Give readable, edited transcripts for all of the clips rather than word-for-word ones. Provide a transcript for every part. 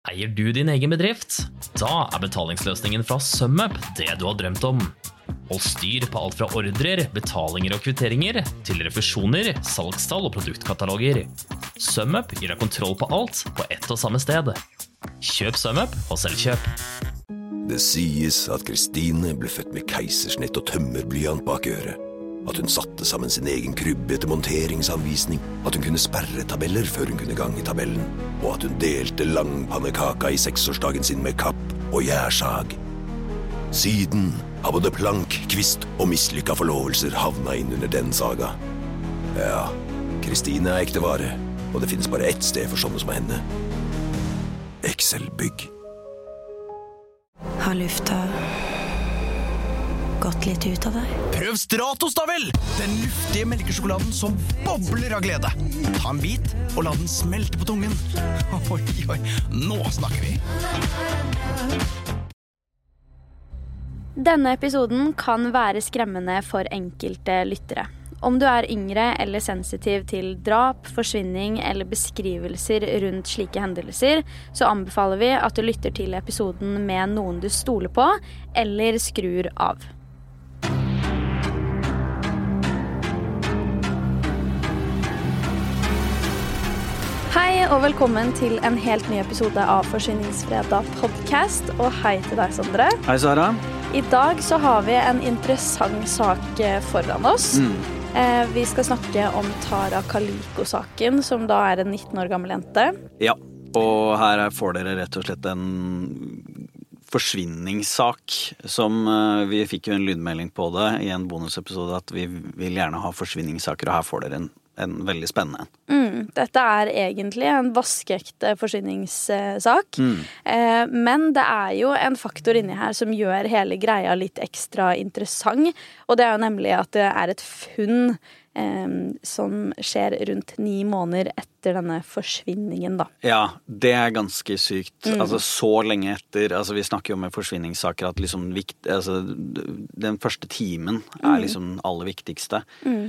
Eier du din egen bedrift? Da betalingsløsningen fra SumUp det du har drømt om. Hold styr på alt fra ordrer, betalinger og kvitteringer, til refusjoner, salgstall og produktkataloger. SumUp gir deg kontroll på alt på ett og samme sted. Kjøp SumUp og Selvkjøp. Det sies at Kristine ble født med keisersnitt og tømmerblyant bak øret. At hun satte sammen sin egen krybbe etter monteringsanvisning, at hun kunne sperre tabeller før hun kunne gange tabellen, og at hun delte langpannekaka i 6-årsdagen sin med kapp og gjærsag. Siden har både plank, kvist og mislykka forlovelser havna inn under den saga. Ja, Kristine ekte vare, og det finnes bare ett sted for sånne som henne. Excel-bygg. Har lufta gått litt ut av deg? Prøv Stratos da vel! Den luftige melkesjokoladen som bobler av glede. Ta en bit og la den smelte på tungen. Oi, oi, nå snakker vi. Denne episoden kan være skremmende for enkelte lyttere. Om du er yngre eller sensitiv til drap, forsvinning eller beskrivelser rundt slike hendelser, så anbefaler vi at du lytter til episoden med noen du stoler på, eller skrur av. Hei og velkommen til en helt ny episode av Forsvinningsfredag podcast, og hei til deg, Sondre. Hei, Sara. I dag så har vi en interessant sak foran oss. Vi skal snakke om Tara Kaliko-saken, som da er en 19 år gammel jente. Ja, og her får dere rett og slett en forsvinningssak, som vi fikk jo en lydmelding på det i en bonusepisode, at vi vil gjerne ha forsvinningssaker, og her får dere en veldig spennende. Dette er egentlig en vaskeekte forsvinningssak, men det er jo en faktor inni her som gjør hele greia litt ekstra interessant, og det er jo nemlig at det er et funn som skjer rundt 9 måneder etter denne forsvinningen da. Ja, det er ganske sykt. Altså så lenge etter, altså vi snakker jo med forsvinningssaker at liksom den første timen er liksom den aller viktigste.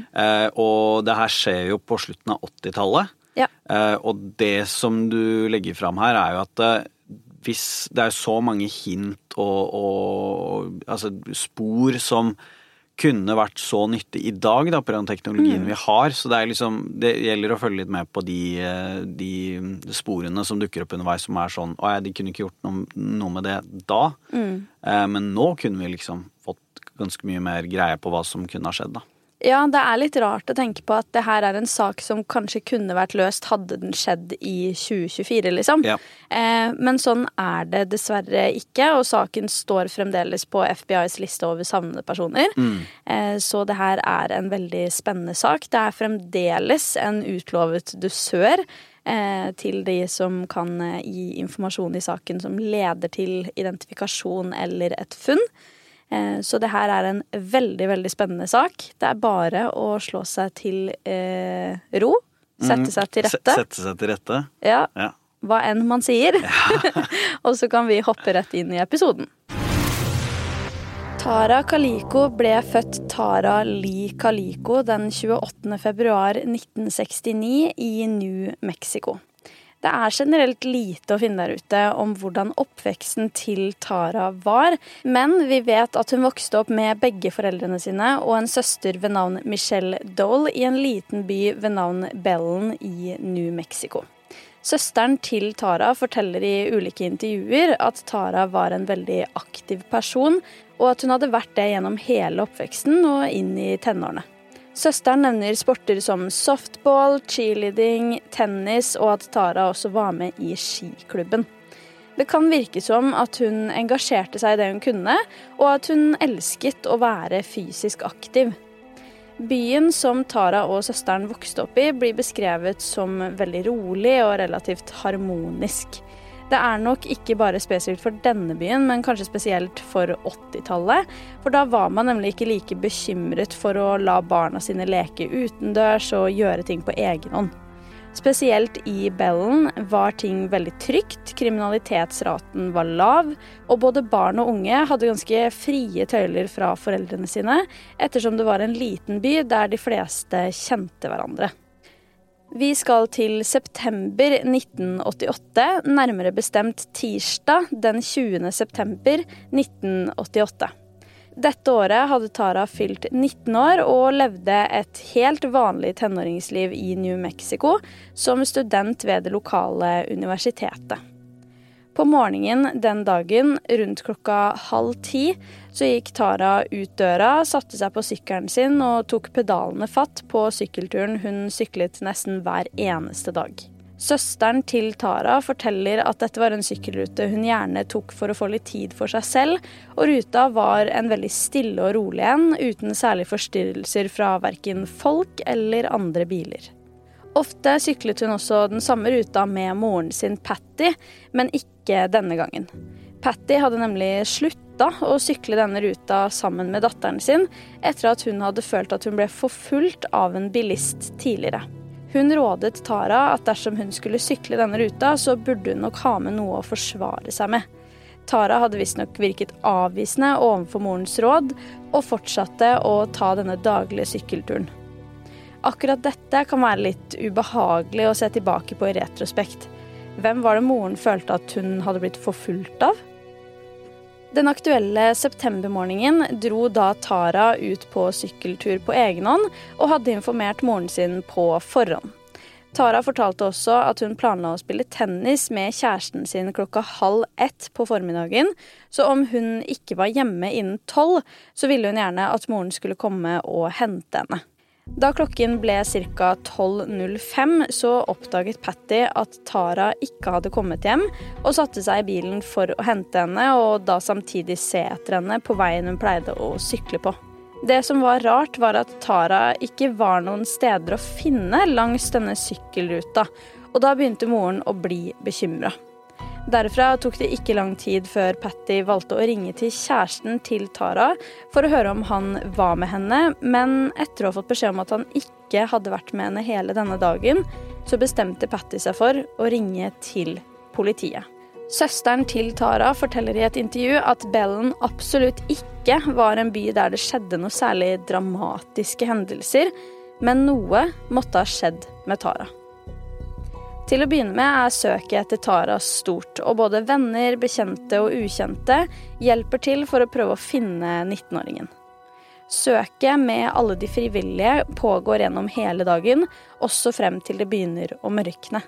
Og det her skjer jo på slutten av 80-tallet. Ja. Og det som du legger fram her er jo at hvis det er så mange hint og altså spor som kunne vært så nyttig i dag da, på den teknologien vi har, så det er liksom, det gjelder å følge litt med på de sporene som dukker opp underveis som er sånn, de kunne ikke gjort noe med det da, men nå kunne vi liksom fått ganske mye mer greie på hva som kunne ha skjedd da. Ja, det er litt rart å tenke på at det her er en sak som kanskje kunne vært løst hadde den skjedd i 2024, liksom. Ja. Men sånn er det dessverre ikke, og saken står fremdeles på FBI's liste over savnede personer. Så det her er en veldig spennende sak. Det er fremdeles en utlovet dusør til de som kan gi informasjon i saken som leder til identifikasjon eller et funn. Så det her er en veldig, veldig spennende sak. Det er bare å slå seg til ro, sette seg til rette. Sette seg til rette. Ja, hva enn man sier. Og så kan vi hoppe rett inn i episoden. Tara Kaliko ble født Tara Lee Kaliko den 28. februar 1969 i New Mexico. Det er generelt lite å finne der ute om hvordan oppveksten til Tara var, men vi vet at hun vokste opp med begge foreldrene sine og en søster ved navn Michelle Dole i en liten by ved navn Belen i New Mexico. Søsteren til Tara forteller i ulike intervjuer at Tara var en veldig aktiv person, og at hun hadde vært det gjennom hele oppveksten og inn i tenårene. Søsteren nevner sporter som softball, cheerleading, tennis og at Tara også var med i skiklubben. Det kan virke som at hun engasjerte seg i det hun kunne, og at hun elsket å være fysisk aktiv. Byen som Tara og søsteren vokste opp i blir beskrevet som veldig rolig og relativt harmonisk. Det er nok ikke bare spesielt for denne byen, men kanskje spesielt for 80-tallet, for da var man nemlig ikke like bekymret for å la barna sine leke utendørs og gjøre ting på egen hånd. Spesielt i Belen var ting veldig trygt, kriminalitetsraten var lav, og både barn og unge hadde ganske frie tøyler fra foreldrene sine, ettersom det var en liten by der de fleste kjente hverandre. Vi skal til september 1988, nærmere bestemt tirsdag den 20. september 1988. Dette året hadde Tara fylt 19 år og levde et helt vanlig tenåringsliv i New Mexico som student ved det lokale universitetet. På morgenen den dagen, rundt 9:30, så gikk Tara ut døra, satte seg på sykkelen sin og tok pedalene fatt på sykkelturen hun syklet nesten hver eneste dag. Søsteren til Tara forteller at dette var en sykkelrute hun gjerne tok for å få litt tid for seg selv, og ruta var en veldig stille og rolig en, uten særlig forstyrrelser fra hverken folk eller andre biler. Ofte syklet hun også den samme ruta med moren sin Patty, men ikke denne gangen. Patty hadde nemlig sluttet å sykle denne ruta sammen med datteren sin, etter at hun hadde følt at hun ble forfulgt av en bilist tidligere. Hun rådet Tara at dersom hun skulle sykle denne ruta, så burde hun nok ha med noe å forsvare seg med. Tara hadde visstnok virket avvisende overfor morens råd, og fortsatte å ta denne daglige sykkelturen. Akkurat dette kan være litt ubehagelig å se tilbake på i retrospekt. Hvem var det moren følte at hun hadde blitt forfulgt av? Den aktuelle septembermorgenen dro da Tara ut på sykkeltur på egen hånd og hadde informert moren sin på forhånd. Tara fortalte også at hun planla å spille tennis med kjæresten sin 12:30 på formiddagen, så om hun ikke var hjemme innen 12, så ville hun gjerne at moren skulle komme og hente henne. Da klokken ble ca. 12:05, så oppdaget Patty at Tara ikke hadde kommet hjem, og satte seg i bilen for å hente henne, og da samtidig se etter henne på veien hun pleide å sykle på. Det som var rart var at Tara ikke var noen steder å finne langs denne sykkelruta, og da begynte moren å bli bekymret. Derfra tok det ikke lang tid før Patty valgte å ringe til kjæresten til Tara for å høre om han var med henne, men etter å ha fått beskjed om at han ikke hadde vært med henne hele denne dagen, så bestemte Patty seg for å ringe til politiet. Søsteren til Tara forteller i et intervju at Belen absolutt ikke var en by der det skjedde noe særlig dramatiske hendelser, men noe måtte ha skjedd med Tara. Til å begynne med søket etter Tara stort, og både venner, bekjente og ukjente hjelper til for å prøve å finne 19-åringen. Søket med alle de frivillige pågår gjennom hele dagen, også frem til det begynner å mørkne.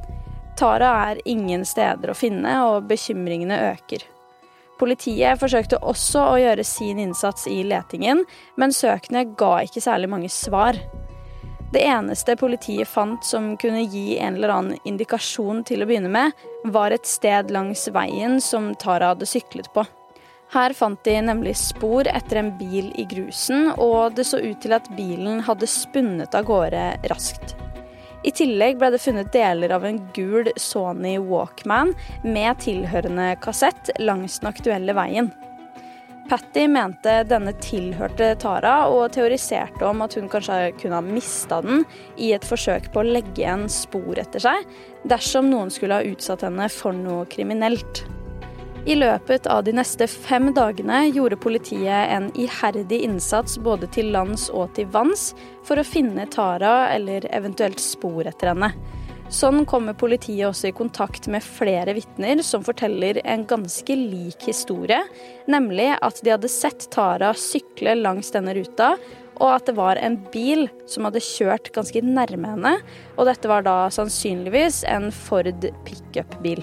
Tara ingen steder å finne, og bekymringene øker. Politiet forsøkte også å gjøre sin innsats i letingen, men søkene ga ikke særlig mange svar. Det eneste politiet fant som kunne gi en eller annen indikasjon til å begynne med, var et sted langs veien som Tara hadde syklet på. Her fant de nemlig spor etter en bil i grusen, og det så ut til at bilen hadde spunnet av gårde raskt. I tillegg ble det funnet deler av en gul Sony Walkman med tilhørende kassett langs den aktuelle veien. Patty mente denne tilhørte Tara og teoriserte om at hun kanskje kunne ha mistet den i et forsøk på å legge igjen spor etter seg, dersom noen skulle ha utsatt henne for noe kriminelt. I løpet av de neste 5 dagene gjorde politiet en iherdig innsats både til lands og til vanns for å finne Tara eller eventuelt spor etter henne. Sånn kommer politiet også i kontakt med flere vitner som forteller en ganske lik historie, nemlig at de hadde sett Tara sykle langs denne ruta, og at det var en bil som hadde kjørt ganske nærme henne, og dette var da sannsynligvis en Ford pick-up-bil.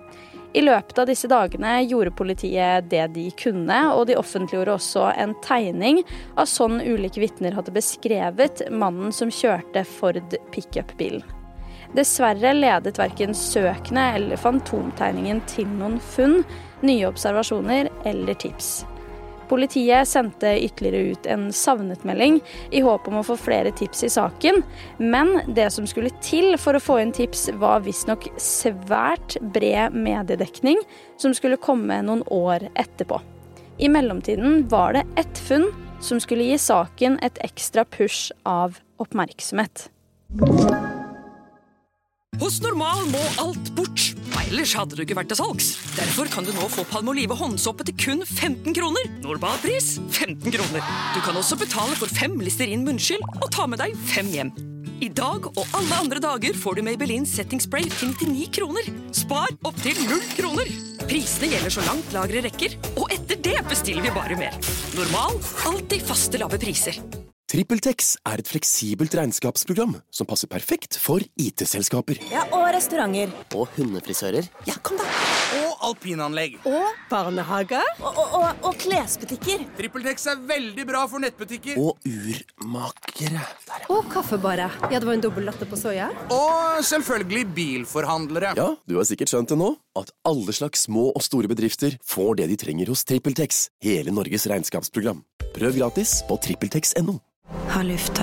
I løpet av disse dagene gjorde politiet det de kunne, og de offentliggjorde også en tegning av sånn ulike vitner hadde beskrevet mannen som kjørte Ford pick-up-bilen. Dessverre ledet hverken søkene eller fantomtegningen til noen funn, nye observasjoner eller tips. Politiet sendte ytterligere ut en savnetmelding i håp om å få flere tips i saken, men det som skulle til for å få inn tips var visstnok svært bred mediedekning som skulle komme noen år etterpå. I mellomtiden var det ett funn som skulle gi saken et ekstra push av oppmerksomhet. Hos Normal må alt bort, ellers hadde du ikke vært til salgs. Derfor kan du nå få Palmolive håndsåpe til kun 15 kroner. Normalpris 15 kroner. Du kan også betale for 5 Listerin munnskyld og ta med deg 5 hjem. I dag og alle andre dager får du Maybelline Setting Spray til 99 kroner. Spar opp til 0 kroner. Prisene gjelder så langt lagre rekker, og etter det bestiller vi bare mer. Normal, alltid faste lave priser. TrippelTex er et fleksibelt regnskapsprogram som passer perfekt for IT-selskaper. Ja, og restauranter. Og hundefrisører. Ja, kom da. Og alpinanlegg. Og barnehage. Og klesbutikker. TrippelTex er veldig bra for nettbutikker. Og urmakere. Og kaffebare. Ja, det var en dobbelt latte på soja. Og selvfølgelig bilforhandlere. Ja, du har sikkert skjønt det nå, at alle slags små og store bedrifter får det de trenger hos TrippelTex, hele Norges regnskapsprogram. Prøv gratis på trippeltex.no. Har lufta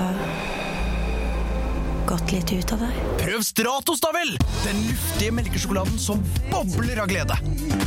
gått litt ut av deg? Prøv Stratos da vel! Den luftige melkesjokoladen som bobler av glede.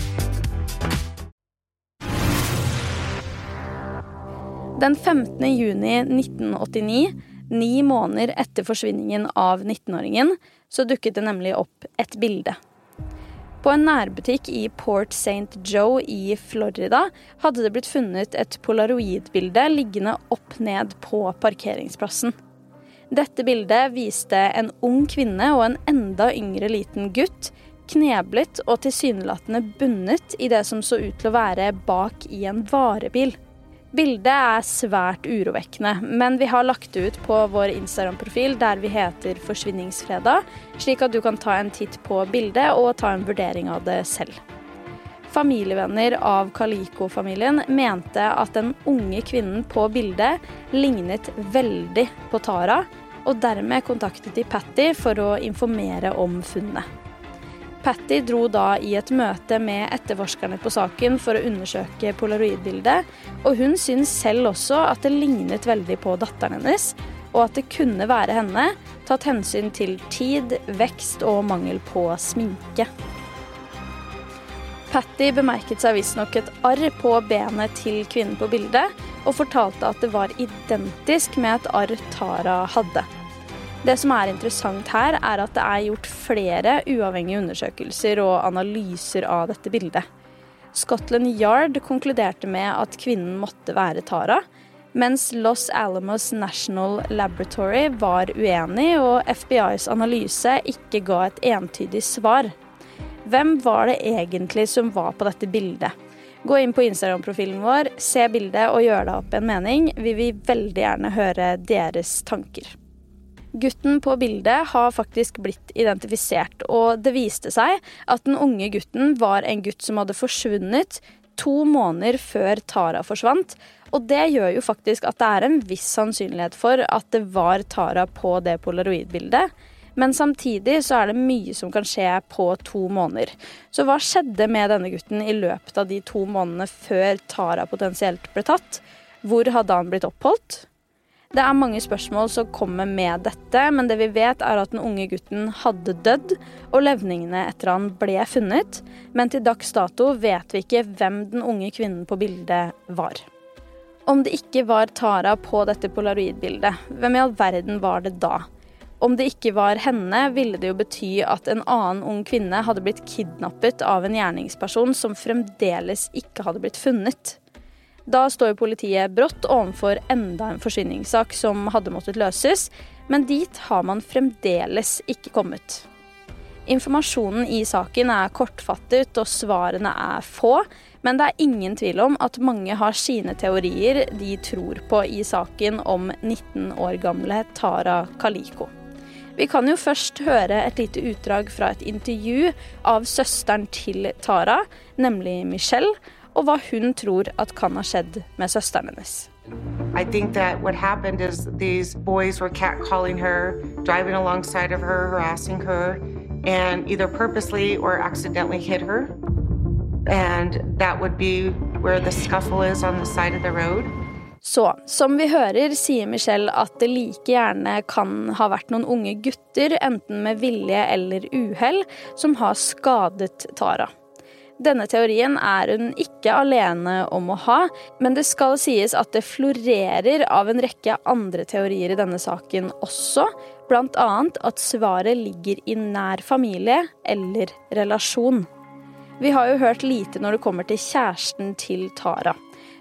Den 15. juni 1989, 9 måneder etter forsvinningen av 19-åringen, så dukket det nemlig opp et bilde. På en nærbutikk i Port St. Joe i Florida hadde det blitt funnet et polaroidbilde liggende opp ned på parkeringsplassen. Dette bildet viste en ung kvinne og en enda yngre liten gutt, kneblet og tilsynelatende bundet i det som så ut til å være bak i en varebil. Bildet er svært urovekkende, men vi har lagt det ut på vår Instagram-profil der vi heter Forsvinningsfredag, slik at du kan ta en titt på bildet og ta en vurdering av det selv. Familievenner av Kaliko-familien mente at den unge kvinnen på bildet lignet veldig på Tara, og dermed kontaktet de Patty for å informere om funnet. Patty dro da i et møte med etterforskerne på saken for å undersøke polaroidbildet, og hun synes selv også at det lignet veldig på datteren hennes, og at det kunne være henne, tatt hensyn til tid, vekst og mangel på sminke. Patty bemerket seg visstnok et arr på benet til kvinnen på bildet, og fortalte at det var identisk med et arr Tara hadde. Det som er interessant her er at det er gjort flere uavhengige undersøkelser og analyser av dette bildet. Scotland Yard konkluderte med at kvinnen måtte være Tara, mens Los Alamos National Laboratory var uenig og FBI's analyse ikke ga et entydig svar. Hvem var det egentlig som var på dette bildet? Gå inn på Instagram-profilen vår, se bildet og gjør deg opp en mening. Vi vil veldig gjerne høre deres tanker. Gutten på bildet har faktisk blitt identifisert, og det viste seg at den unge gutten var en gutt som hadde forsvunnet 2 måneder før Tara forsvant, og det gjør jo faktisk at det er en viss sannsynlighet for at det var Tara på det polaroidbildet, men samtidig så er det mye som kan skje på 2 måneder. Så hva skjedde med denne gutten i løpet av de 2 månedene før Tara potensielt ble tatt? Hvor hadde han blitt oppholdt? Det er mange spørsmål som kommer med dette, men det vi vet er at den unge gutten hadde dødd, og levningene etter han ble funnet, men til dags dato vet vi ikke hvem den unge kvinnen på bildet var. Om det ikke var Tara på dette polaroidbildet, hvem i all verden var det da? Om det ikke var henne, ville det jo bety at en annen ung kvinne hadde blitt kidnappet av en gjerningsperson som fremdeles ikke hadde blitt funnet. Da står politiet brått overfor enda en forsvinningssak som hadde måttet løses, men dit har man fremdeles ikke kommet. Informasjonen i saken er kortfattet og svarene er få, men det er ingen tvil om at mange har sine teorier de tror på i saken om 19 år gamle Tara Kaliko. Vi kan jo først høre et lite utdrag fra et intervju av søsteren til Tara, nemlig Michelle, og hva hun tror at kan ha skjedd med søsteren hennes. I think that what happened is these boys were catcalling her, driving alongside of her, harassing her, and either purposely or accidentally hit her. And that would be where the scuffle is on the side of the road. Så, som vi hører, sier Michelle at det like gjerne kan ha vært noen unge gutter, enten med vilje eller uhell, som har skadet Tara. Denne teorien er hun ikke alene om å ha, men det skal sies at det florerer av en rekke andre teorier i denne saken også, blant annet at svaret ligger i nær familie eller relasjon. Vi har jo hørt lite når det kommer til kjæresten til Tara.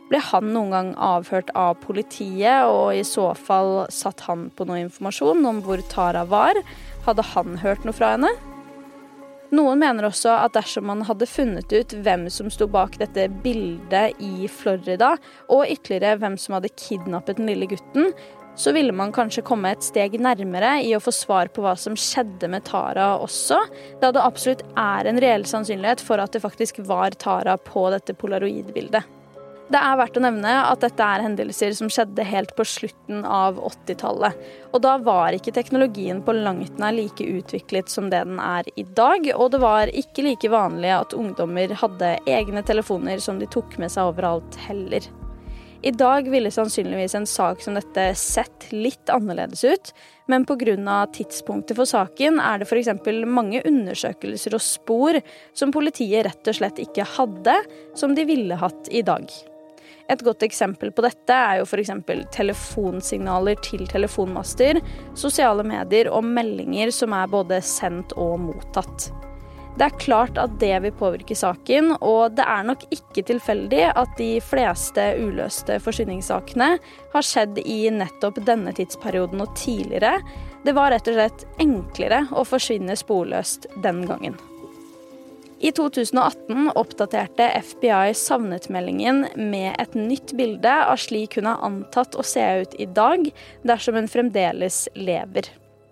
Ble han noen gang avhørt av politiet, og i så fall satt han på noe informasjon om hvor Tara var? Hadde han hørt noe fra henne? Noen mener også at dersom man hadde funnet ut hvem som sto bak dette bildet i Florida, og ytterligere hvem som hadde kidnappet den lille gutten, så ville man kanskje komme et steg nærmere i å få svar på hva som skjedde med Tara også, da det absolutt en reell sannsynlighet for at det faktisk var Tara på dette polaroidbildet. Det verdt å nevne at dette hendelser som skjedde helt på slutten av 80-tallet, og da var ikke teknologien på langt nær like utviklet som det den i dag, og det var ikke like vanlig at ungdommer hadde egne telefoner som de tok med seg overalt heller. I dag ville sannsynligvis en sak som dette sett litt annerledes ut, men på grunn av tidspunktet for saken det for eksempel mange undersøkelser og spor som politiet rett og slett ikke hadde, som de ville hatt i dag. Et godt eksempel på dette jo for eksempel telefonsignaler til telefonmaster, sosiale medier og meldinger som både sendt og mottatt. Det klart at det vil påvirke saken, og det nok ikke tilfeldig at de fleste uløste forsvinningssakene har skjedd i nettopp denne tidsperioden og tidligere. Det var rett og slett enklere å forsvinne sporløst den gangen. I 2018 oppdaterte FBI savnetmeldingen med et nytt bilde av slik hun antatt å se ut i dag, dersom hun fremdeles lever.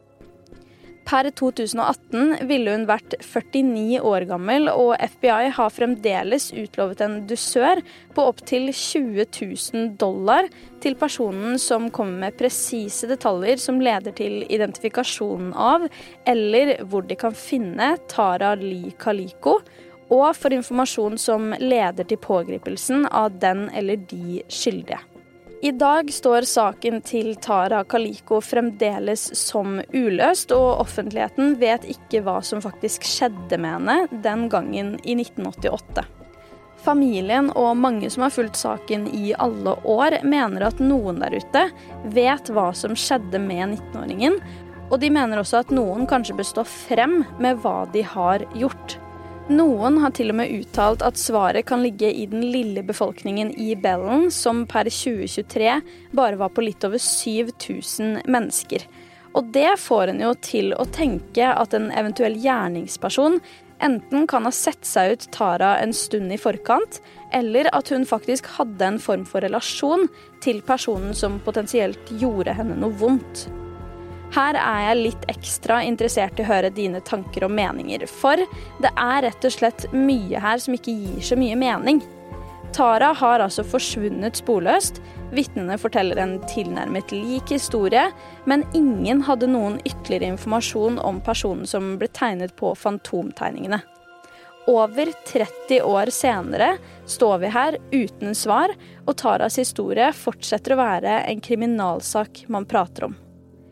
Per 2018 ville hun vært 49 år gammel, og FBI har fremdeles utlovet en dusør på opp til $20,000 til personen som kommer med presise detaljer som leder til identifikasjonen av, eller hvor de kan finne Tara Lee Kaliko, og for informasjon som leder til pågripelsen av den eller de skyldige. I dag står saken til Tara Kaliko fremdeles som uløst, og offentligheten vet ikke hva som faktisk skjedde med henne den gangen i 1988. Familien og mange som har fulgt saken i alle år mener at noen der ute vet hva som skjedde med 19-åringen, og de mener også at noen kanskje bør stå frem med hva de har gjort. Noen har til og med uttalt at svaret kan ligge i den lille befolkningen i Belen, som per 2023 bare var på litt over 7,000 mennesker. Og det får en jo til å tenke at en eventuell gjerningsperson enten kan ha sett seg ut Tara en stund i forkant, eller at hun faktisk hadde en form for relasjon til personen som potensielt gjorde henne noe vondt. Her jeg litt ekstra interessert i å høre dine tanker og meninger, for det rett og slett mye her som ikke gir så mye mening. Tara har altså forsvunnet sporløst, vitnene forteller en tilnærmet lik historie, men ingen hadde noen ytterligere informasjon om personen som ble tegnet på fantomtegningene. Over 30 år senere står vi her uten svar, og Taras historie fortsetter å være en kriminalsak man prater om.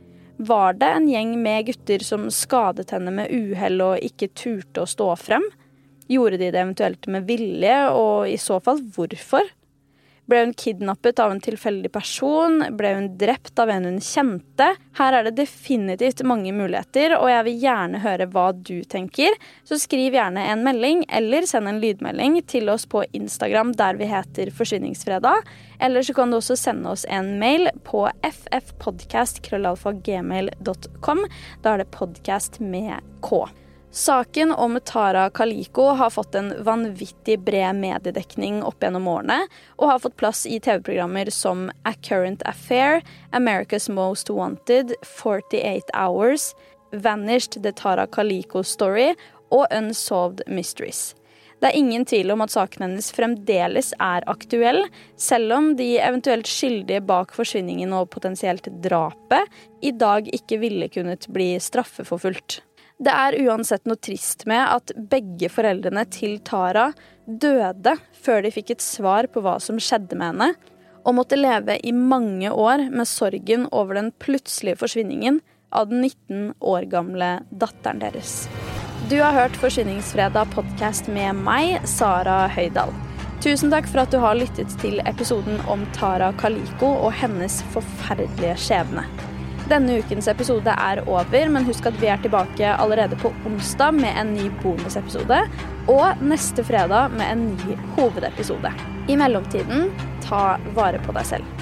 Var det en gjeng med gutter som skadet henne med uhell og ikke turte å stå frem? Gjorde de det eventuelt med vilje, og i så fall hvorfor? Ble hun kidnappet av en tilfeldig person? Ble hun drept av en hun kjente? Her det definitivt mange muligheter, og jeg vil gjerne høre hva du tenker. Så skriv gjerne en melding, eller send en lydmelding til oss på Instagram der vi heter Forsvinningsfredag. Eller så kan du også sende oss en mail på ffpodcast@gmail.com. Da det podcast med K. Saken om Tara Kaliko har fått en vanvittig bred mediedekning opp gjennom årene, og har fått plass i TV-programmer som A Current Affair, America's Most Wanted, 48 Hours, Vanished The Tara Kaliko Story og Unsolved Mysteries. Det ingen tvil om at saken hennes fremdeles aktuell, selv om de eventuelt skyldige bak forsvinningen og potensielt drapet i dag ikke ville kunnet bli straffeforfulgt. Det uansett noe trist med at begge foreldrene til Tara døde før de fikk et svar på hva som skjedde med henne, og måtte leve i mange år med sorgen over den plutselige forsvinningen av den 19 år gamle datteren deres. Du har hørt Forsvinningsfredag podcast med meg, Sara Høydal. Tusen takk for at du har lyttet til episoden om Tara Kaliko og hennes forferdelige skjebne. Denne ukens episode over, men husk at vi tilbake allerede på onsdag med en ny bonusepisode, og neste fredag med en ny hovedepisode. I mellomtiden, ta vare på deg selv.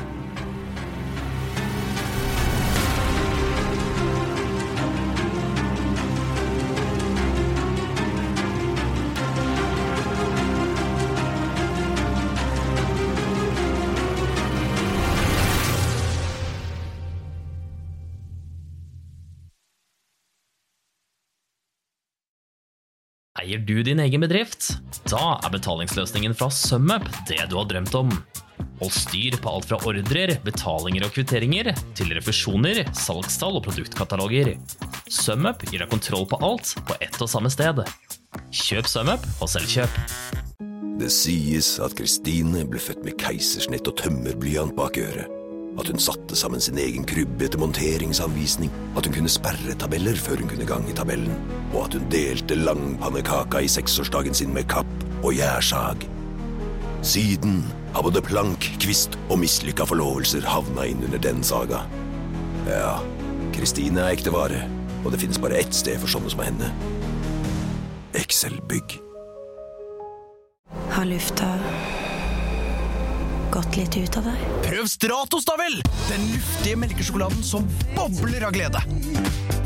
Eier du din egen bedrift? Da betalingsløsningen fra SumUp det du har drømt om. Hold styr på alt fra ordrer, betalinger og kvitteringer, til refusjoner, salgstall og produktkataloger. SumUp gir deg kontroll på alt på ett og samme sted. Kjøp SumUp og selvkjøp. Det sies at Kristine ble født med keisersnitt og tømmerblyant bak øret. At hun satte sammen sin egen krybbe etter monteringsanvisning, at hun kunne sperre tabeller før hun kunne gange tabellen, og at hun delte langpannekaka i 6-årsdagen sin med kapp og gjærsag. Siden har både plank, kvist og mislykka forlovelser havna inn under den saga. Ja, Kristine ekte vare, og det finnes bare ett sted for sånne som henne. Excel-bygg. Har lufta gått litt ut av deg? Prøv Stratos da vel! Den luftige melkesjokoladen som bobler av glede.